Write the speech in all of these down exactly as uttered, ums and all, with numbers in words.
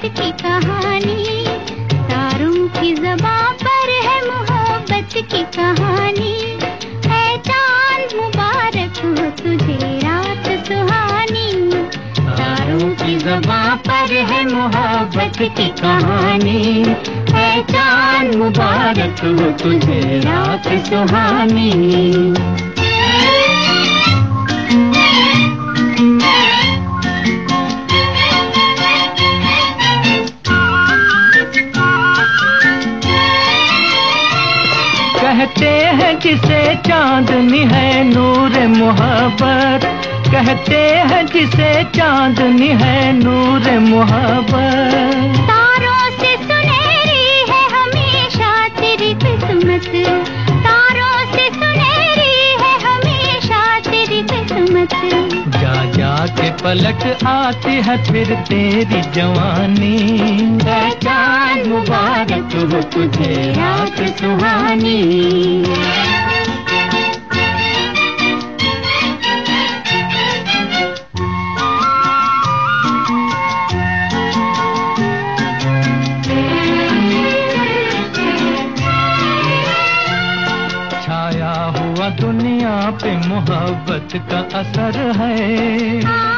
की कहानी, तारों की ज़बां पर है मोहब्बत की कहानी। है चांद मुबारक हो तुझे रात सुहानी, तारों की ज़बां पर है मोहब्बत की कहानी। है चांद मुबारक हो तुझे रात सुहानी। कहते हैं जिसे चांदनी है नूर मोहब्बत, कहते हैं जिसे चांदनी है नूर मोहब्बत। तारों से सुनहरी है हमेशा तेरी किस्मत, तारों से सुनहरी है हमेशा तेरी किस्मत। जा जा के पलट आती है फिर तेरी जवानी। है चांद मुबारक हो तुझे रात सुहानी। छाया हुआ दुनिया पे मोहब्बत का असर है।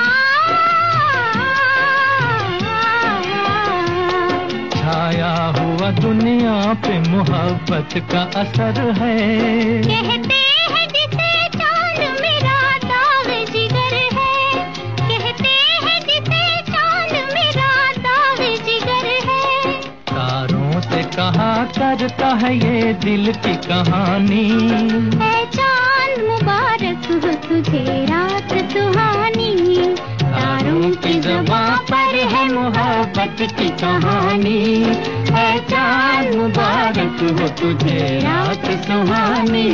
छाया हुआ दुनिया पे मोहब्बत का असर है। कहते हैं जिसे चांद मेरा दाग जिगर है, कहते हैं जिसे चांद मेरा दाग जिगर है। तारों से कहा करता है ये दिल की कहानी। है चांद मुबारक हो तुझे रात सुहानी, तारों की ज़बां पर है मोहब्बत की कहानी। है चांद मुबारक हो तुझे रात सुहानी।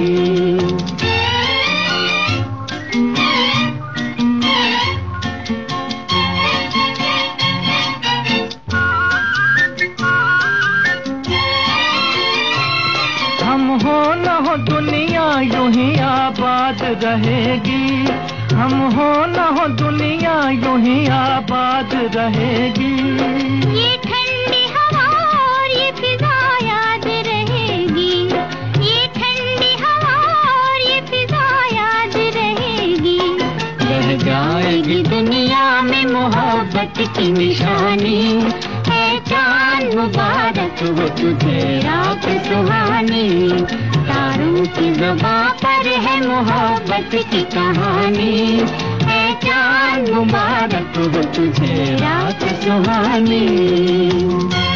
हम हो न हो दुनिया यूं ही आबाद रहेगी, हम हो न हो दुनिया यूं ही आबाद रहेगी। ये ठंडी हवा और ये फिजा याद रहेगी, ये ठंडी हवा और ये फिजा याद रहेगी। रह जाएगी दुनिया में मोहब्बत की निशानी। है चांद मुबारक हो तुझे रात सुहानी, तारों की ज़बां पर है मोहब्बत की कहानी। है चांद मुबारक हो तुझे रात सुहानी।